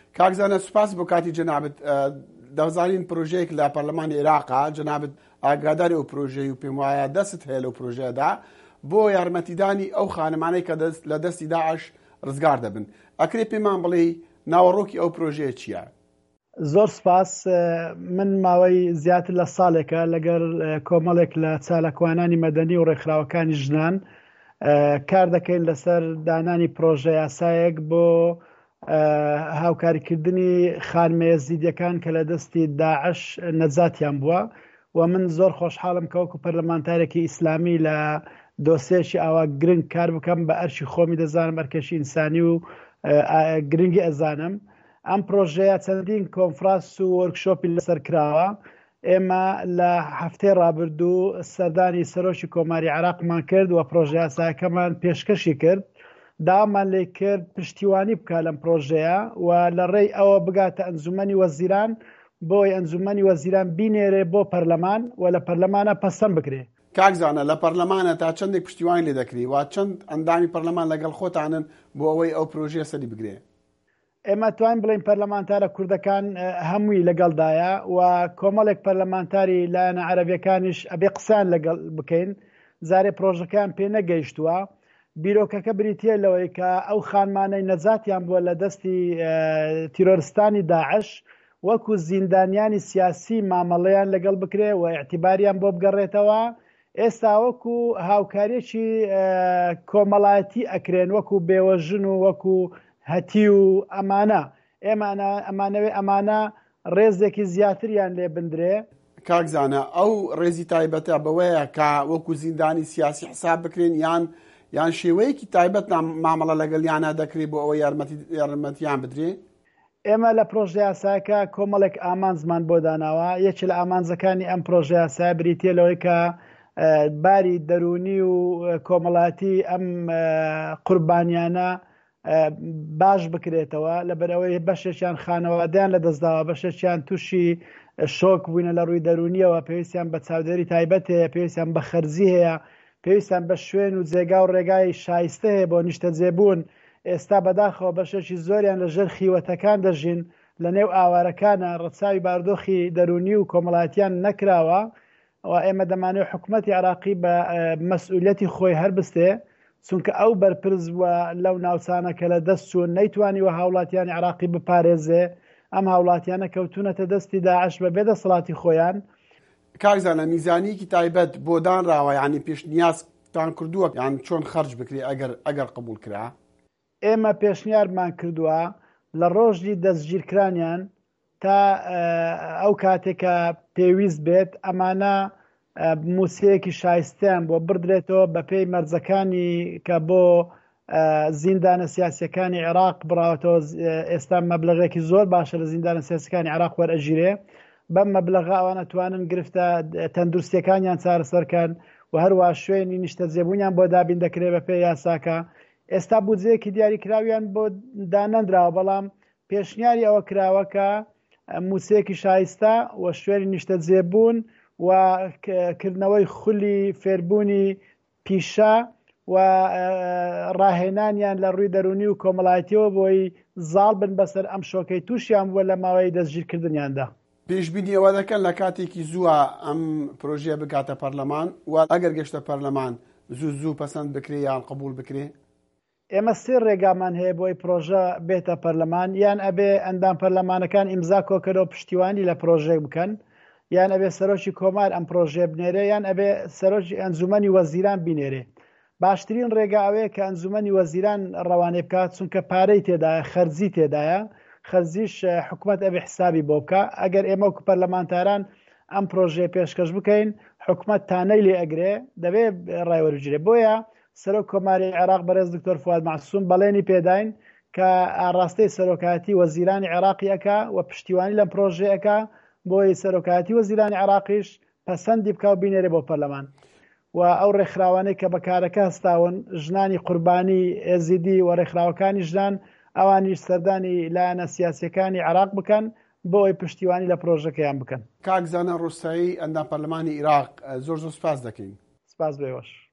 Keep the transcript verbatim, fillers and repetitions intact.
کاکزانە سوپاس بۆ کاتی جەنابەت. دەزانین پرۆژەیەک لە پەرلەمانی عێراقا جەنابەت ئاگاداری ئەو پرۆژەی و پێم وایە دەست هەیە لەو پرۆژەیەدا بۆ یارمەتیدانی ئەو خانمانەی کە لە دەستی داعش ڕزگار دەبن. ئەکرێ پێمان بڵێ ناوەڕۆکی ئەو پرۆژەیە چییە؟ زۆر سپاس. من ماوەی زیاتر لە ساڵێکە لەگەر کۆمەڵێک لە چالەکوانانی مەدەنی و ڕێکخراوەکانی ژنان کار دەکەین لەسەر دانانی پرۆژە یاسایەک بۆ هاوکاریکردنی خانمە یەزیدیەکان کە لە دەستی داعش نەجاتیان بووە و من زۆر خۆشحاڵم کە وەکو پەرلەمانتارێکی ئیسلامی لە دۆسێکی ئاوا گرنگ کار بکەم بە ئەرشی خۆمی دەزانم ئەرکەشی ئینسانی و گرنگی ئەزانم. ئەم پرۆژەیە چەندین کۆنفرانس و وەرکشۆپی لەسەر کراوە. ئێمە لە هەفتەی ڕابردوو سەردانی سەرۆکی کۆماری عێراقمان کرد و پرۆژە یاسایەکەمان پێشکەشی کرد. داوامان لێ کرد پشتیوانی بکات لەم پرۆژەیە و لە ڕێی ئەوە بگاتە ئەنجومەنی وەزیران بۆی ئەنجومەنی وەزیران بینێرێ بۆ پەرلەمان و لە پەرلەمانە پەسەند بکرێ. کاکزانە لە پەرلەمانە تا چەندێک پشتیوانی لێ دەکری و چەند ئەندامی پەرلەمان لەگەڵ خۆتانن بۆ ئەوەی ئەو پرۆژەیە سەری بگرێ؟ ئێمە توانین بڵین پەرلەمانتارە کوردەکان هەمووی لەگەڵدایە و کۆمەڵێک پەرلەمانتاری لایەنە عەرەبیەکانیش ئەبێ قسەیان لەگەڵ بکەین. زارێ پرۆژەکان پێ نەگەیشتووە. بیرۆکەکە بریتیە لەوەی کە ئەو خانمانەی نەجاتیان بووە لە دەستی تیرۆریستانی داعش وەکو زیندانیانی سیاسی مامەڵەیان لەگەڵ بکرێ و ئیعتیباریان بۆ بگەڕێتەوە. ئێستا وەکو هاوکاریەکی کۆمەڵایەتی ئەکرێن وەکو بێوەژن و وەکو هەتی و ئەمانە. ئێمە ئەمانەوێ ئەمانە ڕێزێکی زیاتریان لێ بندرێ. کاکزانە ئەو ڕێزی تایبەتە بەوەیە کە وەکو زیندانی سیاسی حساب بکرێن یان یان شێوەیەکی تایبەت مامەڵە لەگەڵیانە دەکرێت بۆ ئەوەی یارمەتیان بدرێ؟ ئێمە لە پرۆژە یاسایەکە کۆمەڵێک ئامانزمان بۆ داناوە. یەکی لە ئامانزەکانی ئەم پرۆژە یاسایە بریتیە لەوەی کە باری دەرونی و کۆمەڵاتی ئەم قوربانیانە باش بکرێتەوە لەبەرەوەی بەشێکیان خانەوادیان لە دەستداوە بەشێکیان تووشی شۆک بووینە لە ڕووی دەرونیەوە پێویستیان بە چاودێری تایبەت هەیە پێویستیان بە خەرزی هەیە پێویستیان بە شوێن و جێگا و ڕێگای شایستە هەیە بۆ نیشتە جێبوون. ئێستا بەداخەوە بەشێکی زۆریان لەژێر خیوەتەکان دەژین لە نێو ئاوارەکانە ڕەچاوی باردۆخی دەرونی و کۆمەڵاتیان نەکراوە و ئێمە دەمانێت حکوومەتی عێراقی بە مەسئولیەتی خۆی هەربستێ چونکە ئەو بەرپرس بووە لەو ناوچانە کە لە دەست چوون نەیتوانی وە هاوڵاتیانی عێراقی بپارێزێ. ئەم هاوڵاتیانە کەوتونەتە دەستی داعش بە بێدەسەڵاتی خۆیان. کاکزانە میزانیەکی تایبەت بۆ دانراوە یعنی پێشنیازتان کردووە یان چۆن خەرج بکرێ ئەگەر ئەگەر قبول کرا؟ ئێمە پێشنیارمان کردووە لە ڕۆژی دەستگیرکرانیان تا ئەو کاتێکە پێویست بێت ئەمانە موسیەیەکی شایستیان بۆ بردرێتەوە بە پێی مەرجەکانی کە بۆ زیندانە سیاسیەکانی عێراق بڕاوەتەوە. ئێستا مەبلەغێکی زۆر باشە لە زیندانە سیاسیەکانی عێراق وەرئەژیرێ. بەم مەبلەغە ئەوانە توانن گرفتە تەندروستیەکانیان چارەسەرکەن و هەروە شوێنی نیشتە جێبوونیان بۆ دابین دەکرێت بە پێی یاساکە. ئێستا بودجەیەکی دیاریکراویان بۆ دانەندراوە بەڵام پێشنیاری ئەوە کراوەکە موسیەیەکی شایستە و شوێنی نیشتە جێبوون و کردنەوەی خولی فێربوونی پیشە و ڕاهێنانیان لە ڕووی دەرونی و کۆمەڵایەتیەوە بۆی زاڵ بن بەسەر ئەم شۆکەی تووشیان بووە لە ماوەی دەستگیرکردنیاندا. پێشبینی ئەوە دەکەن لە کاتێکی زووە ئەم پرۆژەیە بکاتە پەرلەمان و ئەگەر گەشتە پەرلەمان زوو زوو پەسەند بکرێ یان قبول بکرێ؟ ئێمە سێ ڕێگامان هەیە بۆی پرۆژە بێتە پەرلەمان. یان ئەبێ ئەندام پەرلەمانەکان ئیمزا کۆکەرەوە پشتیوانی لە پرۆژەیە بکەن یان ئەبێ سەرۆکی کۆمار ئەم پرۆژێ بنێرێ یان ئەبێ سەرۆکی ئەنجومەنی وەزیران بینێرێ. باشترین ڕێگا ئەوەیە کە ئەنجومەنی وەزیران ڕەوانێ بکات چونکە پارەی تێدایە خەرجی تێدایە خەرجیش حکوومەت ئەبێ حسابی بۆ بکە. ئەگەر ئێمە وەکو پەرلەمانتاران ئەم پرۆژێ پێشکەش بکەین حکوومەت تانەی لێ ئەگرێ دەبێ ڕایوەربگرێ. بۆیە سەرۆک کۆماری عێراق بەڕێز دکتۆر فواد معسووم بەڵێنی پێداین کە ئاڕاستەی سەرۆکایەتی وەزیرانی عێراقی ئەکا و پشتیوانی لەم پرۆژەیەکە بۆی سەرۆکایەتی وەزیرانی عێراقیش پەسەندی بکە و بینێرێ بۆ پەرلەمان. و ئەو ڕێکخراوانەی کە بەکارەکە هەستاون ژنانی قوربانی ئێزیدی و ڕێکخراوەکانی ژنان ئەوانیش سەردانی لایەنە سیاسیەکانی عێراق بکەن بۆ ئەوی پشتیوانی لە پرۆژەکەیان بکەن. کاکزانە ڕووسایی ئەندام پەرلەمانی عێراق زۆر زۆر سپاس دەکەین. سپاس بێوەش.